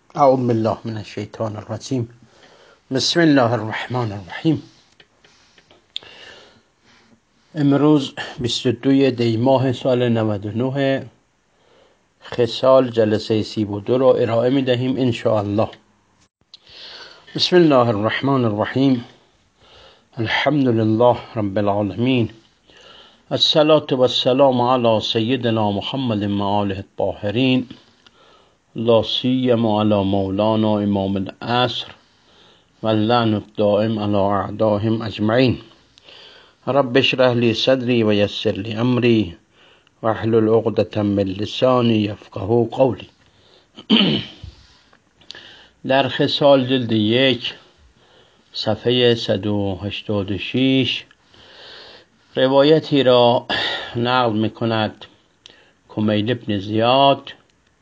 اعوذ بالله من الشیطان الرجیم. بسم الله الرحمن الرحیم. امروز 22 دی ماه سال 99 خصال جلسه 32 را ارائه می دهیم ان شاء الله. بسم الله الرحمن الرحیم. الحمد لله رب العالمین. الصلاة والسلام علی سیدنا محمد و آله الطاهرین، لا سیما علی مولانا امام العصر و اللعن الدائم علی اعدائهم اجمعین. رب اشرح لی صدری و یسر لی امری واحلل عقدة من لسانی یفقهوا قولی. در خصال جلد 1 صفحه 186 روایتی را نقل میکند کمیل ابن زیاد: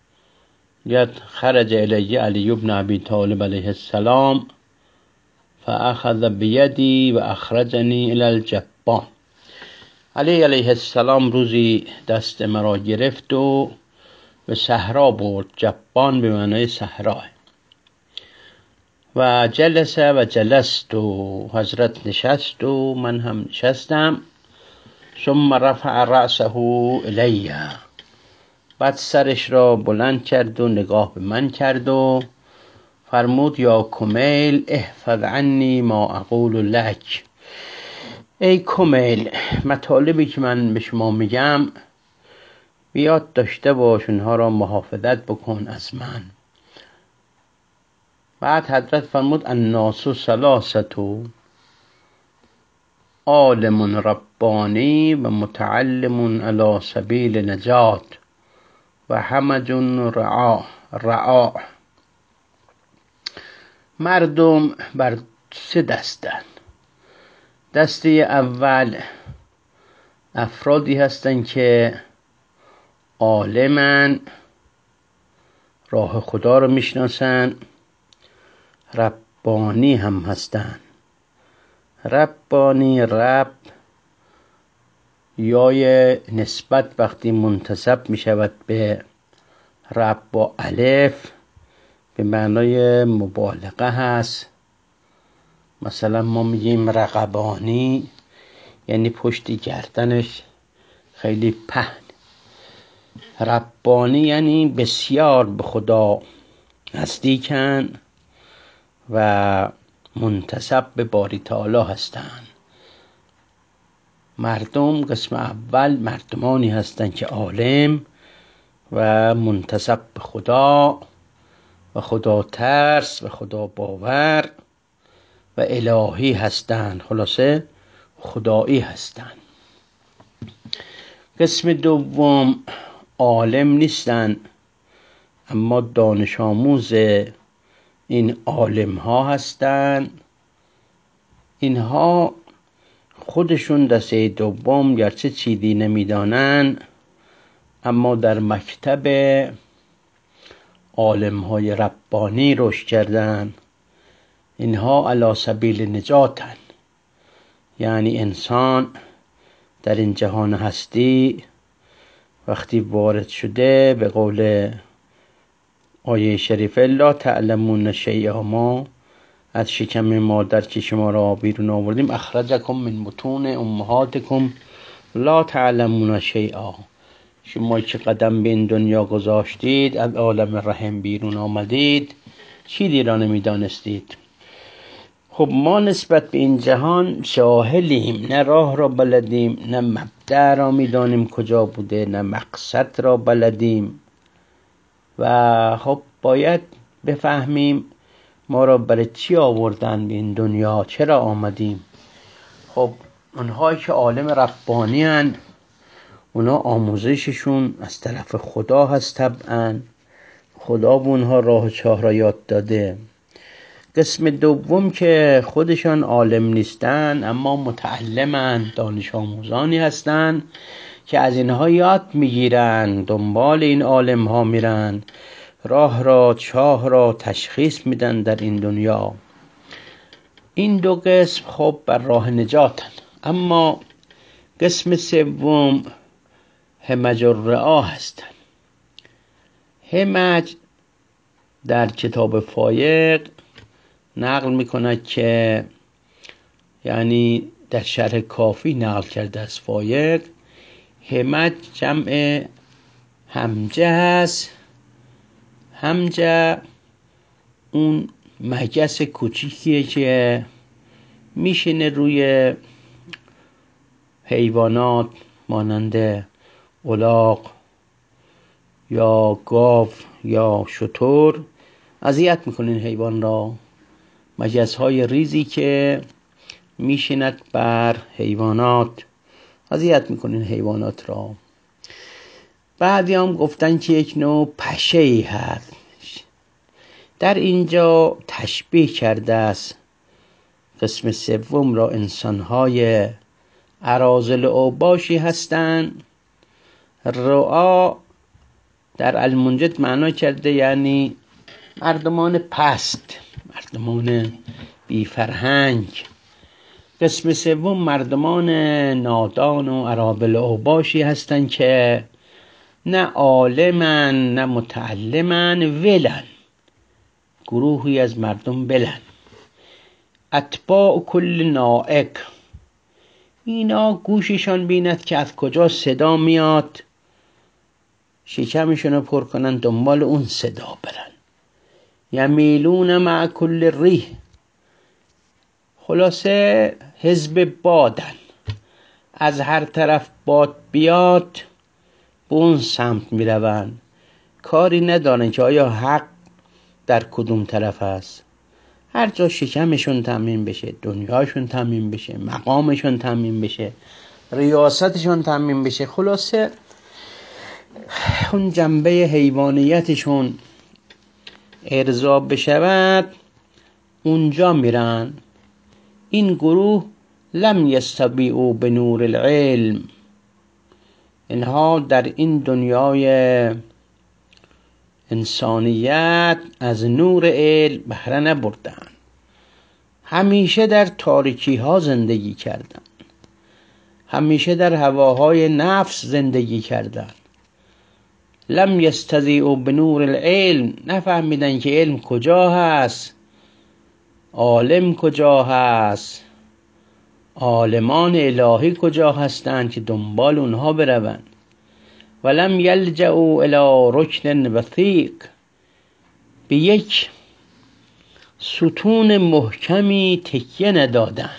خرج الی علی بن ابی طالب علیه السلام فاخذ بیدی و اخرجنی الی الجبان. علی علیه السلام روزی دست مرا گرفت و به صحرا برد. جبان به معنای صحرا. و جلس و جلست و حضرت نشست و من هم نشستم. ثم رفع رأسه الی، بعد سرش را بلند کرد و نگاه به من کرد و فرمود: یا کمیل احفظ عنی ما اقول لک. ای کمیل، مطالبی که من به شما میگم بیاد داشته باش، اونها را محافظت بکن از من. بعد حضرت فرمود: الناس ثلاثة، عالم ربانی و متعلم علی سبیل نجات و همج رعاع. مردم بر 3 دستند. دسته اول افرادی هستند که عالمن، راه خدا رو میشناسن، ربانی هم هستند. ربانی، رب یا نسبت وقتی منتسب می شود به رب با الف به معنای مبالغه هست. مثلا ما میگیم رقبانی، یعنی پشت گردنش خیلی پهن. ربانی یعنی بسیار به خدا نزدیکن و منتسب به باری تعالی هستند. مردم قسم اول مردمانی هستند که عالم و منتسب به خدا و خدا ترس و خدا باور و الهی هستند، خلاصه خدایی هستند. قسم دوم عالم نیستند اما دانش آموز این عالم ها هستند. اینها خودشون دسته دوم گرچه چیزی نمیدانند اما در مکتب عالم های ربانی رشد کردند. اینها علی سبیل نجاتن، یعنی انسان در این جهان هستی وقتی وارد شده، به قول آیه شریفه لا تعلمون شیئا، ما از شکم مادر که شما را بیرون آوردیم، اخرجکم من بطون امهاتکم لا تعلمون شیئا. شما که قدم به این دنیا گذاشتید، از عالم رحم بیرون آمدید، چیزی را نمیدانستید. خب ما نسبت به این جهان جاهلیم، نه راه را بلدیم، نه مبدأ را میدانیم کجا بوده، نه مقصد را بلدیم. و خب باید بفهمیم ما را برای چی آوردن به این دنیا، چرا آمدیم. خب اونهایی که عالم ربانی هن، اونا آموزششون از طرف خدا هست. طبعا خدا به اونها راه چاه را یاد داده. قسم دوم که خودشان عالم نیستن اما متعلمن، دانش آموزانی هستن که از اینها یاد میگیرن، دنبال این عالم ها میرن، راه را چاه را تشخیص میدن در این دنیا. این 2 قسم خب بر راه نجاتن. اما قسم سوم همج الرعا هستن. همج در کتاب فایق نقل میکند که یعنی در شرح کافی نقل کرده از فایق، همت جمع همجه هست. همجه اون مگس کوچیکیه که میشینه روی حیوانات مانند الاغ یا گاو یا شتر، اذیت میکنه این حیوان را. مگس های ریزی که میشیند بر حیوانات، اذیت میکنه این حیوانات را. بعضی هم گفتن که یک نوع پشه‌ای هست. در اینجا تشبیه کرده است قسم سوم را انسان‌های اراذل و اوباشی هستند. رعا در المنجد معنا کرده یعنی مردمان پست، مردمان بی فرهنگ. قسم سوم مردمان نادان و اراذل و اوباشی هستند که نه عالمن نه متعلمن، ولن، گروهی از مردم ولن. اتباع کل نائق، اینا گوششان بیند که از کجا صدا میاد، شکمشون رو پر کنن دنبال اون صدا برن. یمیلون مع کل ریح، خلاصه حزب بادن، از هر طرف باد بیاد به اون سمت میرون. کاری ندارن که آیا حق در کدوم طرف است. هر جا شکمشون تامین بشه، دنیاشون تامین بشه، مقامشون تامین بشه، ریاستشون تامین بشه، خلاصه اون جنبه حیوانیتشون ارضا بشود، اونجا میرن. این گروه لم یستبیعوا بنور العلم، اینها در این دنیای انسانیت از نور علم بهره نبردن، همیشه در تاریکی ها زندگی کردن، همیشه در هواهای نفس زندگی کردن. لم یستضیعوا بنور العلم، نفهمیدن که علم کجا هست، عالم کجا هست، عالمان الهی کجا هستند که دنبال اونها بروند. ولم یلجئوا الی رکن وثیق، به یک ستون محکمی تکیه ندادن.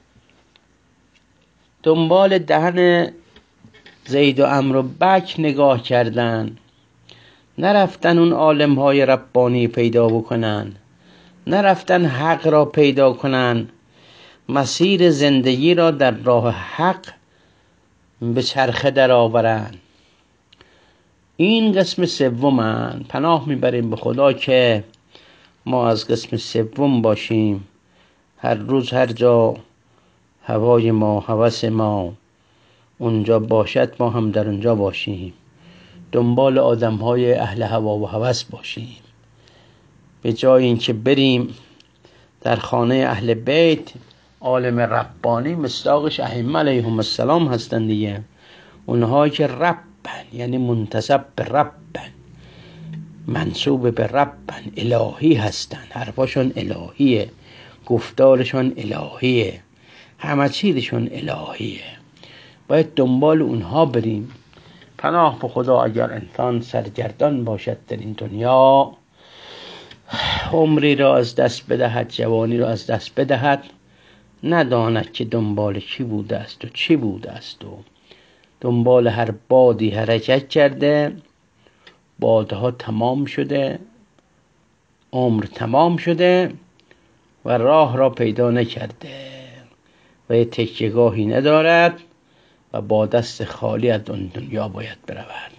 دنبال دهن زید و عمرو و بکر نگاه کردن، نرفتن اون عالم های ربانی پیدا بکنن، نرفتن حق را پیدا کنن، مسیر زندگی را در راه حق به چرخه در آورن. این قسم سومن. پناه میبریم به خدا که ما از قسم سوم باشیم. هر روز هر جا هوای ما، هوس ما اونجا باشد، ما هم در اونجا باشیم، دنبال آدم‌های اهل هوا و هوس باشیم، به جای اینکه بریم در خانه اهل بیت. عالم ربانی مصداقش ائمه علیهم السلام هستند دیگه، اونها که ربن یعنی منتسب به ربن، منسوب به ربن، الهی هستن، حرفاشون الهیه، گفتارشون الهیه، همه چیزشون الهیه. باید دنبال اونها بریم. پناه به خدا اگر انسان سرگردان باشد در این دنیا، عمری را از دست بدهد، جوانی را از دست بدهد، نداند که دنبال کی بوده است و چی بوده است و دنبال هر بادی حرکت کرده، بادها تمام شده، عمر تمام شده و راه را پیدا نکرده و یه تکیه‌گاهی ندارد و با دست خالی از اون دنیا باید برود.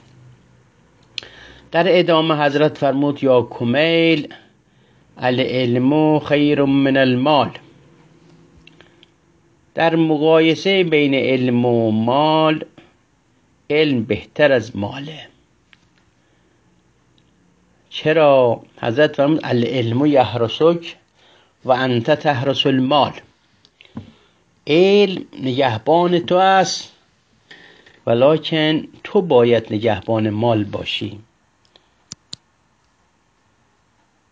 در ادامه حضرت فرمود یا کمیل العلم خیر من المال، در مقایسه بین علم و مال، علم بهتر از ماله. چرا؟ حضرت فرمود العلم یحرسک و انت تحرس المال، علم نگهبان تو است ولکن تو باید نگهبان مال باشی.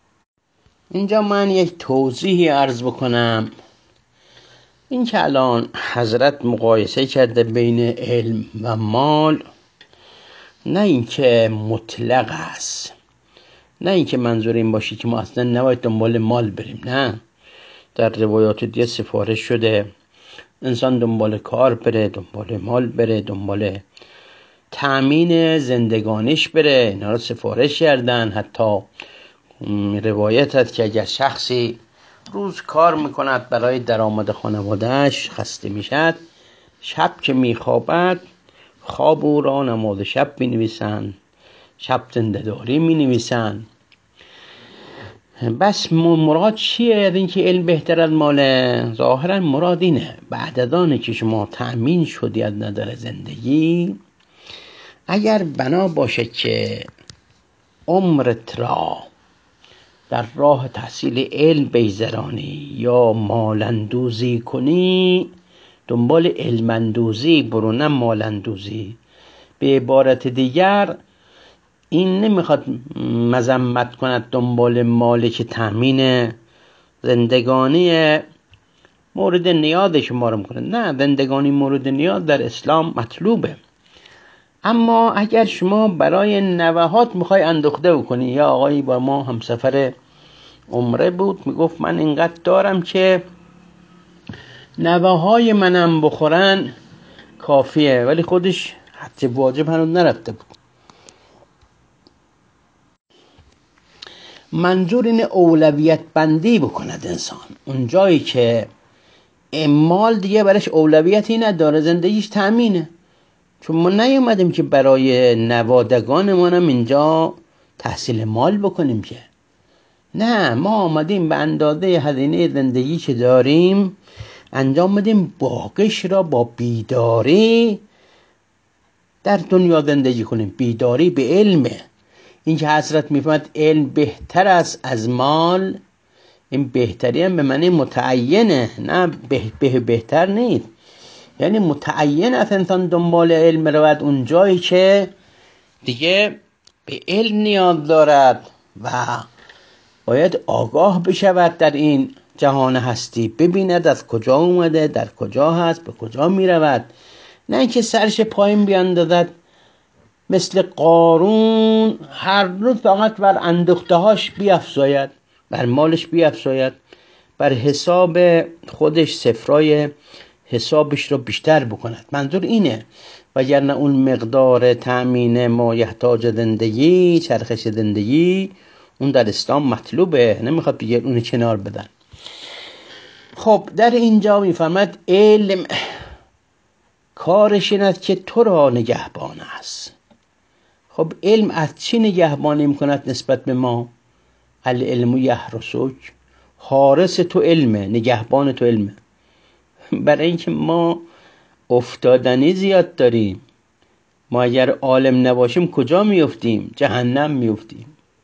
اینجا من یک توضیحی عرض بکنم. این که الان حضرت مقایسه کرده بین علم و مال، نه اینکه مطلق است، نه اینکه منظور این باشه که ما اصلا نباید دنبال مال بریم. نه، در روایات دیگه سفارش شده انسان دنبال کار بره، دنبال مال بره، دنبال تأمین زندگانیش بره. اینا رو سفارش کردن. حتی روایت هست که اگر شخصی روز کار میکند برای درآمد خانوادهش، خسته میشد، شب که میخوابد خواب او را نماز شب بنویسند، شب زنده‌داری مینویسند. بس مراد چیه؟ این که علم بهتر از ماله. ظاهرا مراد اینه بعد از آنه که شما تأمین شدی از نظر زندگی، اگر بنا باشه که عمرت را در راه تحصیل علم بیزرانی یا مالندوزی کنی، دنبال علمندوزی برو نه مالندوزی. به عبارت دیگر این نمیخواد مذمت کند دنبال مالی که تأمین زندگانی مورد نیاز شما رو میکنه. نه، زندگانی مورد نیاز در اسلام مطلوبه. اما اگر شما برای نوهات میخوای اندوخته بکنی، یا آقایی با ما همسفر عمره بود میگفت من اینقدر دارم که نوه‌های منم بخورن کافیه، ولی خودش حج واجب هنوز نرفته بود. منظور این اولویت بندی بکند انسان. اون جایی که مال دیگه برش اولویتی نداره، زندگیش تأمینه. چون ما نیومدیم که برای نوادگانمونم اینجا تحصیل مال بکنیم که. نه، ما آمدیم به اندازه هزینه زندگی که داریم انجام بدیم، باقیش را با بیداری در دنیا زندگی کنیم. بیداری به علمه. این که حضرت میفهمد علم بهتر است از مال، این بهتری هم به معنی متعینه، نه بهتر نیست. یعنی متعین است انسان دنبال علم رود اون جایی که دیگه به علم نیاز دارد و باید آگاه بشود در این جهان هستی، ببیند از کجا اومده، در کجا هست، به کجا میرود. نه اینکه سرش پایین بیاندازد مثل قارون هر روز فقط بر اندوخته‌هاش بیفزاید، بر مالش بیفزاید، بر حساب خودش صفرای حسابش رو بیشتر بکند. منظور اینه. وگرنه اون مقدار تأمین ما یحتاج زندگی، چرخش زندگی، اون در اسلام مطلوبه، نمیخواد دیگه اون کنار بدن. خب در اینجا میفهمد علم کارش این است که تو را نگهبان است. خب علم از چی نگهبانی میکند نسبت به ما؟ العلم یحرسک، حارس تو علمه، نگهبان تو علمه. برای اینکه ما افتادنی زیاد داریم. ما اگر عالم نباشیم کجا میفتیم؟ جهنم میفتیم.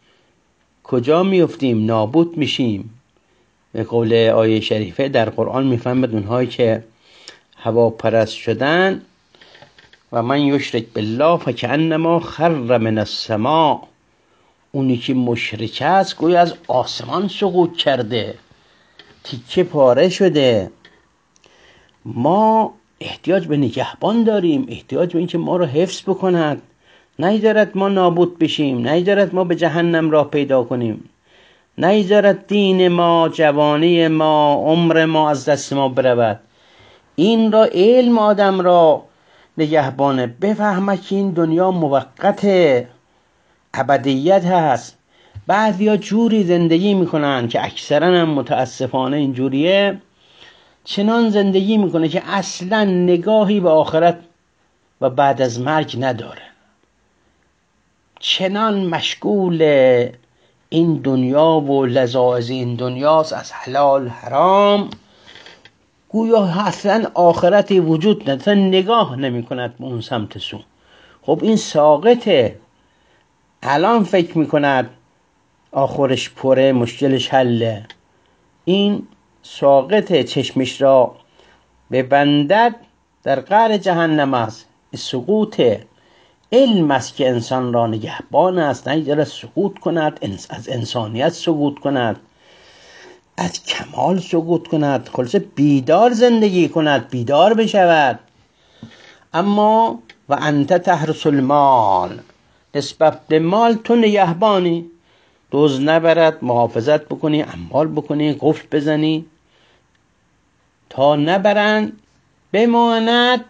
کجا میفتیم؟ نابود میشیم. به قول آیه شریفه در قرآن میفهمد اونهایی که هواپرست شدن و من یشرک بالله فکأنما خر من السماء، اونی که مشرک است گویا از آسمان سقوط کرده، تیکه پاره شده. ما احتیاج به نگهبان داریم، احتیاج به این که ما رو حفظ بکند، نیذارد ما نابود بشیم، نیذارد ما به جهنم راه پیدا کنیم، نیذارد دین ما، جوانی ما، عمر ما از دست ما برود. این را علم آدم را نگهبانه. بفهمه که این دنیا موقته، ابدیت هست. بعضیا جوری زندگی میکنن که اکثرا هم متاسفانه اینجوریه، چنان زندگی میکنه که اصلا نگاهی به آخرت و بعد از مرگ نداره. چنان مشغول این دنیا و لذاذ این دنیاست، از حلال حرام، گویا اصلا آخرتی وجود نداره، نگاه نمی کند به اون سمت سو. خب این ساقطه. الان فکر میکند آخرش پره، مشکلش حله. این ساقطه، چشمش را ببندد در قعر جهنم است. سقوطه. علم است که انسان را نگهبان است، نه داره سقوط کند، از انسانیت سقوط کند. از کمال سقوط کند، خلاصه بیدار زندگی کند، بیدار بشود. اما و انت تحرس المال، نسبت به مال تو نگهبانی، دزد نبرد، محافظت بکنی، اموال بکنی، قفل بزنی تا نبرند، بماند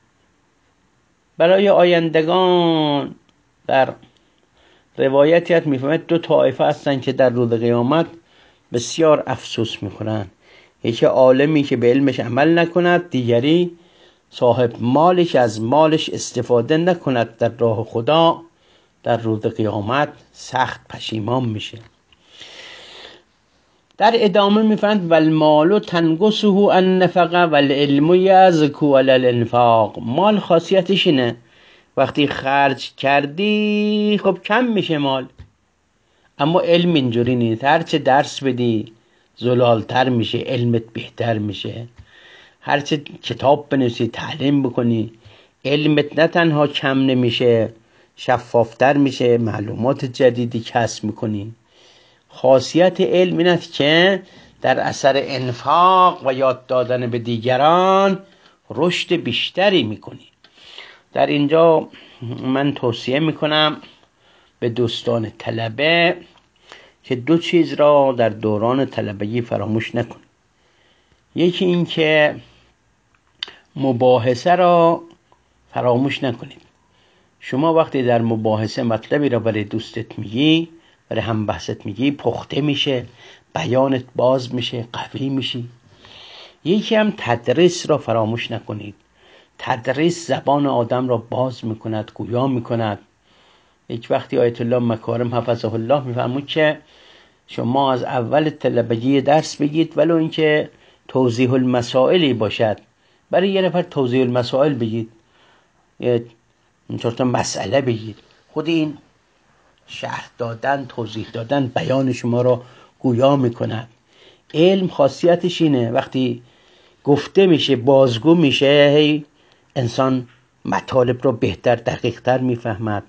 برای آیندگان. در روایتی هست میفهمد دو طایفه هستن که در روز قیامت بسیار افسوس میخورن. یکی عالمی که به علمش عمل نکند، دیگری صاحب مالی که از مالش استفاده نکند در راه خدا، در روز قیامت سخت پشیمان میشه. در ادامه میفرماید والمال تنقصه النفقه والعلم یزکو علی الانفاق. مال خاصیتش اینه وقتی خرج کردی خب کم میشه مال، اما علم اینجوری نیست. هرچه درس بدی زلالتر میشه، علمت بهتر میشه. هرچه کتاب بنویسی، تعلیم بکنی، علمت نه تنها کم نمیشه، شفافتر میشه، معلومات جدیدی کسب میکنی. خاصیت علم این است که در اثر انفاق و یاد دادن به دیگران رشد بیشتری میکنی. در اینجا من توصیه میکنم به دوستان طلبه که دو چیز را در دوران طلبگی فراموش نکنید. یکی این که مباحثه را فراموش نکنید. شما وقتی در مباحثه مطلبی را برای دوستت میگی، برای هم بحثت میگی، پخته میشه، بیانت باز میشه، قوی میشی. یکی هم تدریس را فراموش نکنید. تدریس زبان آدم را باز میکند، گویا میکند. یک وقتی آیت الله مکارم حفظه الله میفرمود که شما از اول طلبگی درس بگید، ولو اینکه توضیح المسائلی باشد، برای یه نفر توضیح المسائل بگید، یه چند تا مسئله بگید. خود این شرح دادن، توضیح دادن بیان شما را گویا میکند. علم خاصیتش اینه وقتی گفته میشه، بازگو میشه، هی انسان مطالب را بهتر، دقیقتر میفهمد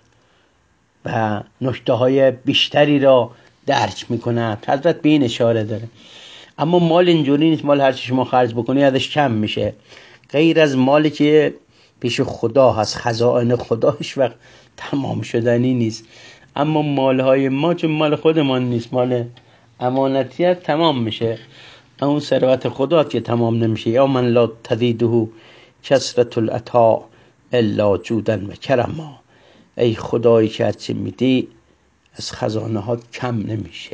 و نکته های بیشتری را درک میکند. حضرت به این اشاره داره. اما مال اینجوری نیست، مال هرچی شما خرج بکنی ازش کم میشه، غیر از مالی که پیش خدا هست. خزائن خدا هیچ وقت تمام شدنی نیست، اما مالهای ما چون مال خودمان نیست، مال امانتیت تمام میشه. اون ثروت خدا که تمام نمیشه. یا من لا تزیده کثرة العطاء الا جودا و کرما. ای خدایی که هرچی میدی از خزانه ها کم نمیشه.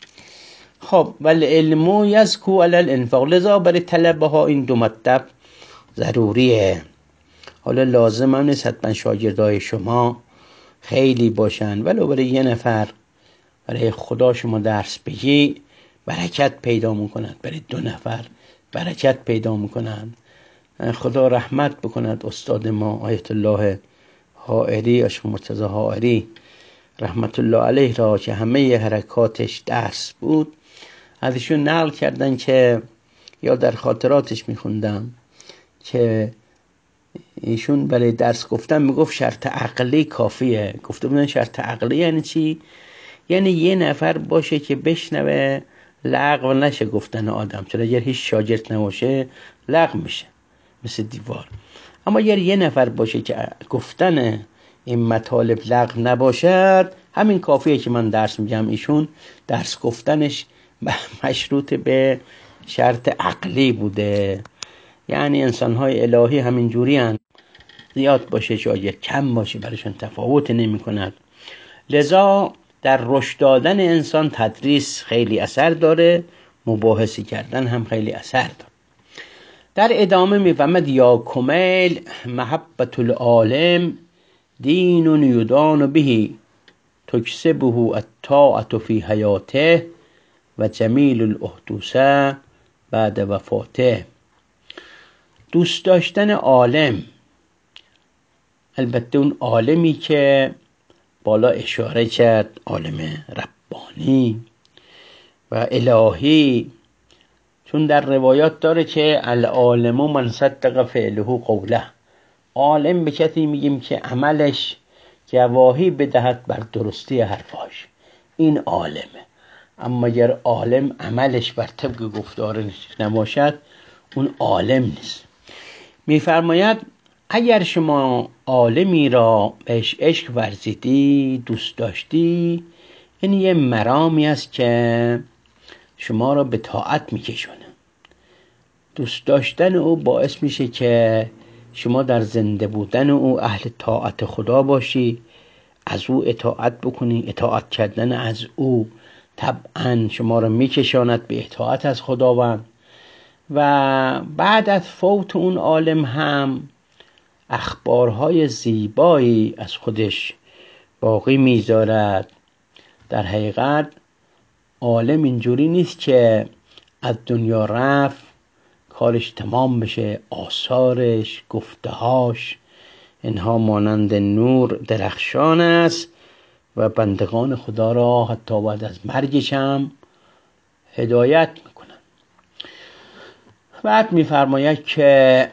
خب والعلم یزکو علی الانفاق. لذا برای طلبه ها این دو مطلب ضروریه. حالا لازم هم نیست حتما شاگردای شما خیلی باشن، ولو برای یه نفر برای خدا شما درس بگی برکت پیدا میکنند، برای دو نفر برکت پیدا میکنند. خدا رحمت بکند استاد ما آیت الله حائری، اشق مرتضی حائری رحمت الله علیه را که همه حرکاتش درس بود. ازشون نقل کردن که یا در خاطراتش میخوندم که ایشون برای درس گفتن میگفت شرط عقلی کافیه. گفته بودن شرط عقلی یعنی چی؟ یعنی یه نفر باشه که بشنوه، لغو نشه گفتن آدم، چون اگر هیچ شاگرد نباشه لغو میشه مثل دیوار. اما اگر یه نفر باشه که گفتن این مطالب لغو نباشد، همین کافیه که من درس میگم. ایشون درس گفتنش مشروط به شرط عقلی بوده. یعنی انسان‌های الهی همین جوری هستند، زیاد باشه شاید کم باشه برایشون تفاوت نمی کند. لذا در رشد دادن انسان تدریس خیلی اثر داره، مباحثه کردن هم خیلی اثر داره. در ادامه میفهمد یا کمیل محبت العالم دین یدان به تکسبه الطاعة فی حیاته و جمیل الاحدوثه بعد وفاته. دوست داشتن عالم، البته اون عالمی که بالا اشاره کرد، عالم ربانی و الهی، چون در روایات داره که العالم من صدق فعله قوله. عالم به کسی میگیم که عملش گواهی بدهد بر درستی حرفاش، این عالمه. اما اگر عالم عملش بر طبق گفتارش نباشد اون عالم نیست. میفرماید اگر شما عالمی را بهش عشق ورزیدی، دوست داشتی، این یه مرامی است که شما را به طاعت میکشونه. دوست داشتن او باعث میشه که شما در زنده بودن او اهل طاعت خدا باشی، از او اطاعت بکنی. اطاعت کردن از او طبعا شما را میکشاند به اطاعت از خداوند. و بعد از فوت اون عالم هم اخبارهای زیبایی از خودش باقی میذارد. در حقیقت عالم اینجوری نیست که از دنیا رفت کارش تمام بشه، آثارش، گفتهاش اینها مانند نور درخشان است و بندگان خدا را حتی بعد از مرگش هم هدایت میکنن. بعد میفرماید که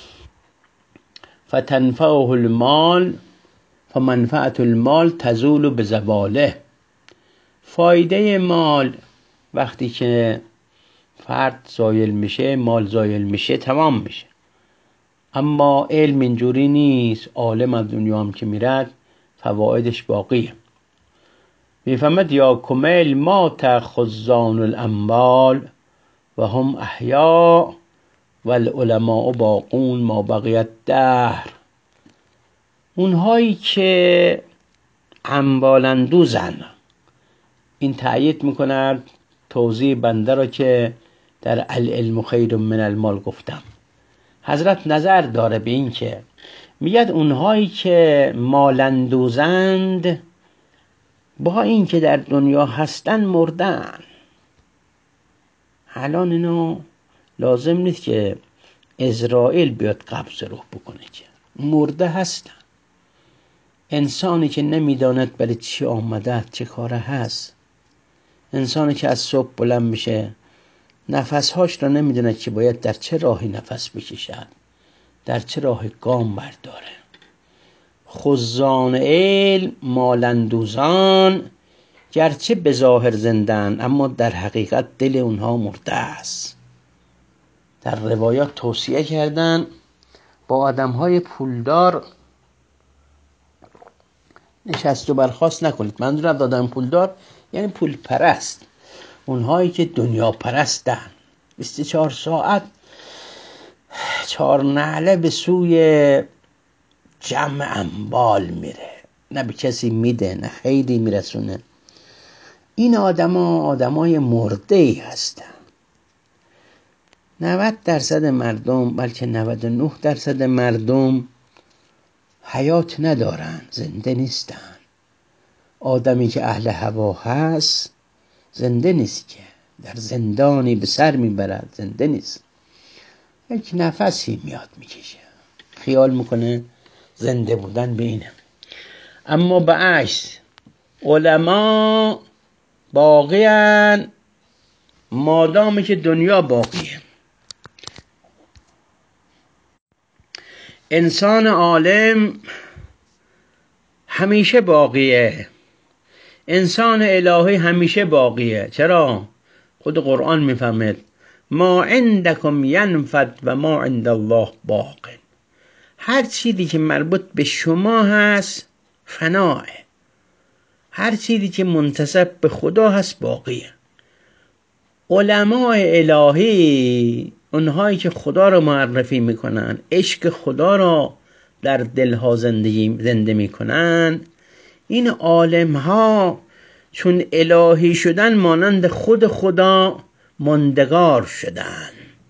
فتنفعه المال فمنفعت المال تزول بزواله. فایده مال وقتی که فرد زایل میشه، مال زایل میشه، تمام میشه. اما علم اینجوری نیست. عالم از دنیا هم که میرد فوایدش باقیه. میفهمد یا کمیل مات خزان الاموال و هم احیا و العلماء باقون ما بقیت دهر. اونهایی که اموال اندوزن، این تأیید میکند توضیح بنده را که در العلم خیر من المال گفتم. حضرت نظر داره به این که میگد اونهایی که مال اندوزند با این که در دنیا هستن مردن. الان اینو لازم نیست که اسرائیل بیاد قبض روح بکنه، که مرده هستن. انسانی که نمیداند برای چی آمده، چه کاره هست، انسانی که از صبح بلند میشه نفسهاش را نمیدونه که باید در چه راهی نفس بکشد، در چه راه گام برداره. خزان علم مالندوزان گرچه به ظاهر زندن اما در حقیقت دل اونها مرده است. در روایات توصیه کردن با آدمهای پولدار نشست و برخاست نکنید. منظورم از آدم پولدار یعنی پول پرست، اونهایی که دنیا پرستن. 24 ساعت 4 نعله به سوی جمع اموال میره، نه به کسی میده نه خیلی میرسونه. این آدمای مرده ای هستن. 90% مردم، بلکه 99% مردم حیات ندارن، زنده نیستن. آدمی که اهل هوا هست زنده نیست، که در زندانی به سر میبرد، زنده نیست. یک نفسی میاد میکشه، خیال میکنه زنده بودن به اینه. اما به عکس علما باقیان مادامی که دنیا باقیه. انسان عالم همیشه باقیه، انسان الهی همیشه باقیه. چرا؟ خود قرآن میفهمد ما عندکم ینفد و ما عند الله باق. هر چیزی که مربوط به شما هست فناه، هر چیزی که منتسب به خدا هست باقیه. علماء الهی، اونهایی که خدا رو معرفی میکنن، عشق خدا رو در دلها زنده میکنن، این عالم ها چون الهی شدن مانند خود خدا ماندگار شدن.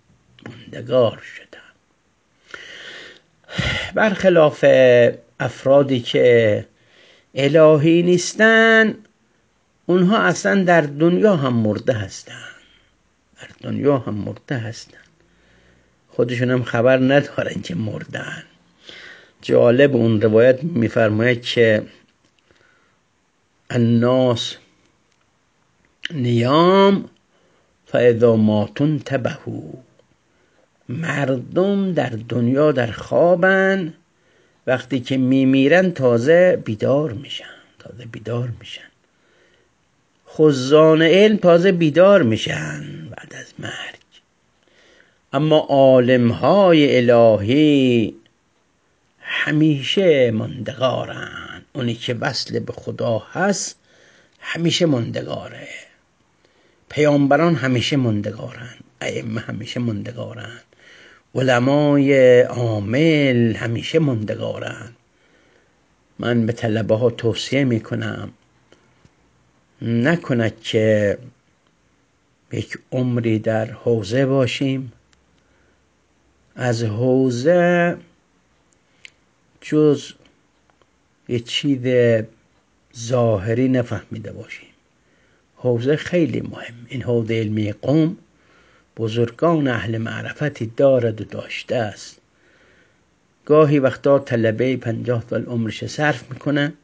برخلاف افرادی که الهی نیستن، اونها اصلا در دنیا هم مرده هستن، خودشون هم خبر ندارن که مردن. جالب اون روایت میفرماید که الناس نیام فاذا ماتوا انتبهوا. مردم در دنیا در خوابن، وقتی که میمیرن تازه بیدار میشن. خزان علم تازه بیدار میشن بعد از مرگ، اما عالمهای الهی همیشه ماندگارن. اونی که وصل به خدا هست همیشه ماندگاره. پیامبران همیشه ماندگارن، ائمه همیشه ماندگارن، علمای عامل همیشه ماندگارن. من به طلبه ها توصیه میکنم نکند که یک عمری در حوزه باشیم، از حوزه جز یه چیز ظاهری نفهمیده باشیم. حوزه خیلی مهم. این حوزه علمی قم بزرگان اهل معرفتی دارد و داشته است. گاهی وقتا طلبه 50 سال عمرش صرف میکنه،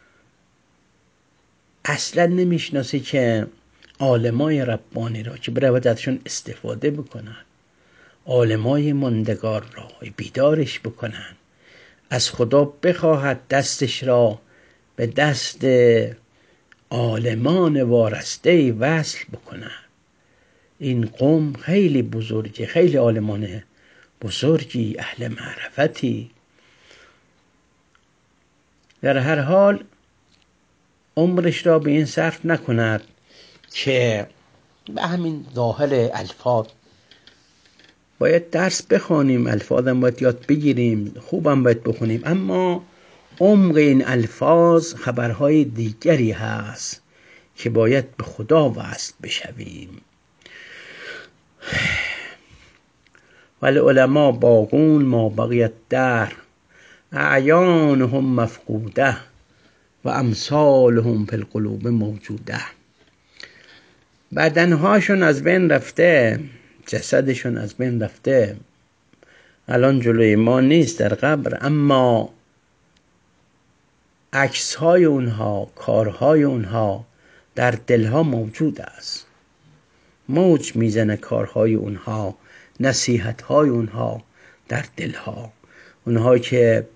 اصلا نمیشناسه که عالمای ربانی را که برود ازشون استفاده بکنن، عالمای ماندگار را بیدارش بکنن، از خدا بخواهد دستش را به دست عالمان وارسته وصل بکنن. این قوم خیلی بزرگه، خیلی عالمان بزرگی، اهل معرفتی. در هر حال عمرش را به این صرف نکند که به همین ظاهر الفاظ. باید درس بخوانیم، الفاظم باید یاد بگیریم، خوبم باید بخونیم، اما عمق این الفاظ خبرهای دیگری هست که باید به خدا وصل بشویم. ولی علما باقون ما بقیت در اعیانهم مفقوده و امثالهم فی القلوب موجوده. بدنهاشون از بین رفته، جسدشون از بین رفته، الان جلوی ما نیست در قبر، اما عکسهای اونها، کارهای اونها در دلها موجود است. موج میزنه کارهای اونها، نصیحتهای اونها در دلها. اونها که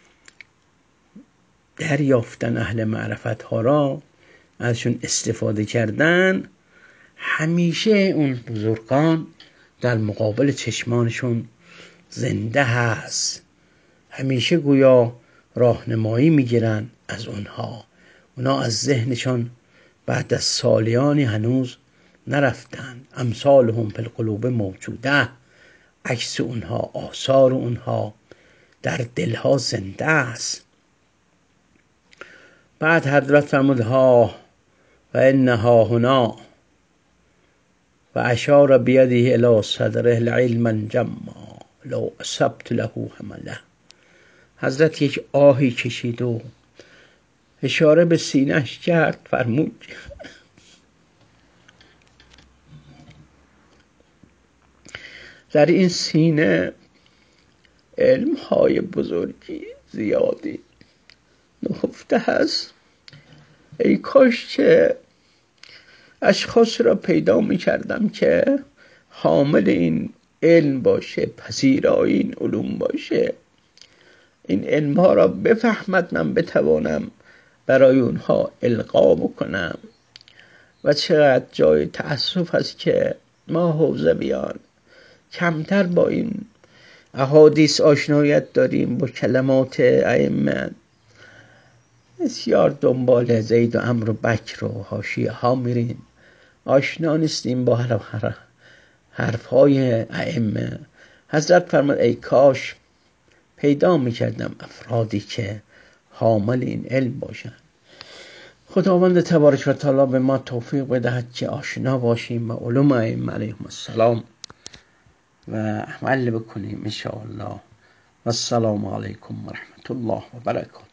دریافتن اهل معرفت ها را، ازشون استفاده کردن، همیشه اون بزرگان در مقابل چشمانشون زنده هست. همیشه گویا راهنمایی میگیرن از اونها. اونها از ذهنشون بعد از سالیانی هنوز نرفتن. امثالهم فی القلوب موجوده، عکس اونها، آثار اونها در دلها زنده است. بعد حضرت فرمود ها و انها هنا و اشار بیده الی صدره العلم جما لو اصبت له حمله. حضرت یک آهی کشید و اشاره به سینه‌اش کرد، فرمود در این سینه علمهای بزرگی زیادی نهفته هست. ای کاش که اشخاص را پیدا می کردم که حامل این علم باشه، پذیرای این علوم باشه، این علمها را بفهمد، من بتوانم برای اونها القا بکنم. و چقدر جای تأسف است که ما حوزه بیان کمتر با این احادیث آشنایت داریم، با کلمات ائمه بسیار دنبال زید و عمرو و بکر و حاشیه ها میریم، آشنا نیستیم با حرف های ائمه. حضرت فرمود ای کاش پیدا میکردم افرادی که حامل این علم باشند. خداوند تبارک و تعالی به ما توفیق بدهد که آشنا باشیم با علوم ائمه علیهم السلام و عمل بکنیم ان شاء الله. و السلام علیکم و رحمت الله و برکاته.